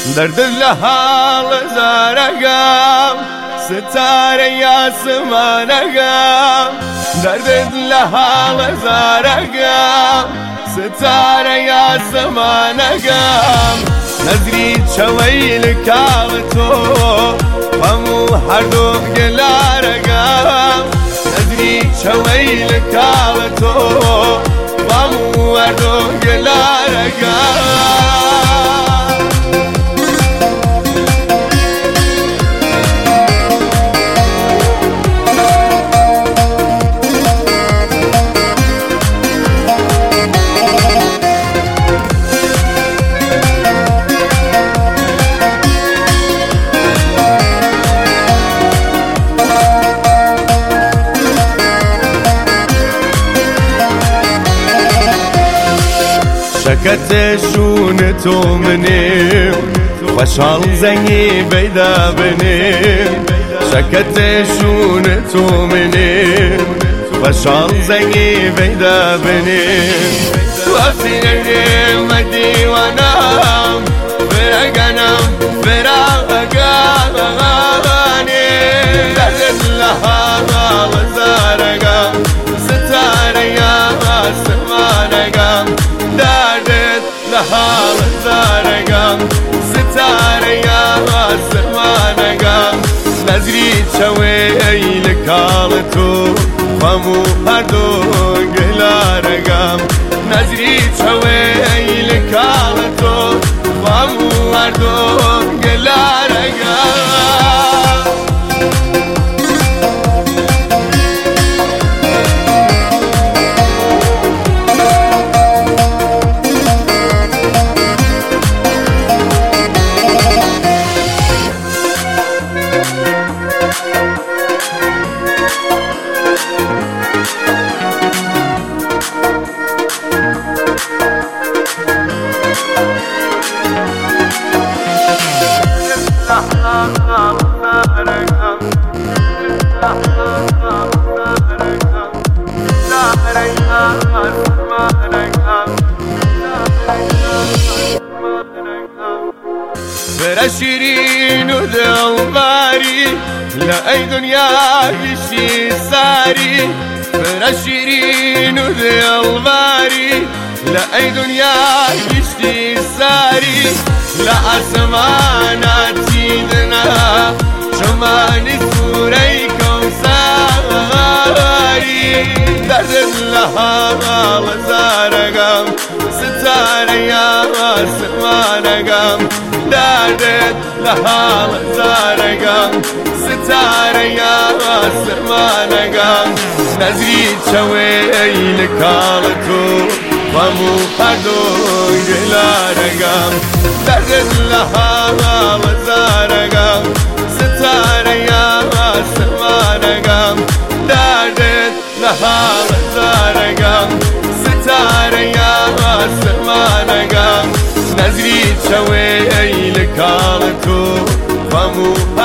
درد لحال زارقام ستاره آسمانقام درد لحال زارقام ستاره آسمانقام نظری چویل کالتو همو هر دو گلارقام نظری چویل کالتو همو هر دو گلارقام شكت شونتو مني خوشحال زنگی بیدا بني شكت شونتو مني خوشحال زنگی بیدا بني وفيني مديوانام فرقنام فراقاني درد لها وزارقام ستاره يا آسمانقام درد لها وزارقام ستاره يا آسمانقام نظری چویل کالتو همو هر دو گلارقام نظری چویل کالتو همو هر دو گلارقام برا شيرين ودلباري لا اي دنيا يشي ساري برا شيرين ودلباري لا اي دنيا يشي ساري لا اسماناتي دنا شماني سوري كوساري درد لها وزارقام ستاره يا آسمانقام درد لها وزارقام ستاره يا آسمانقام نظری چویل کالتو همو هر دو گلارقام درد لها وزارقام ستاره يا آسمانقام درد لها وزارقام ستاره يا آسمانقام نظری چویل کالتو همو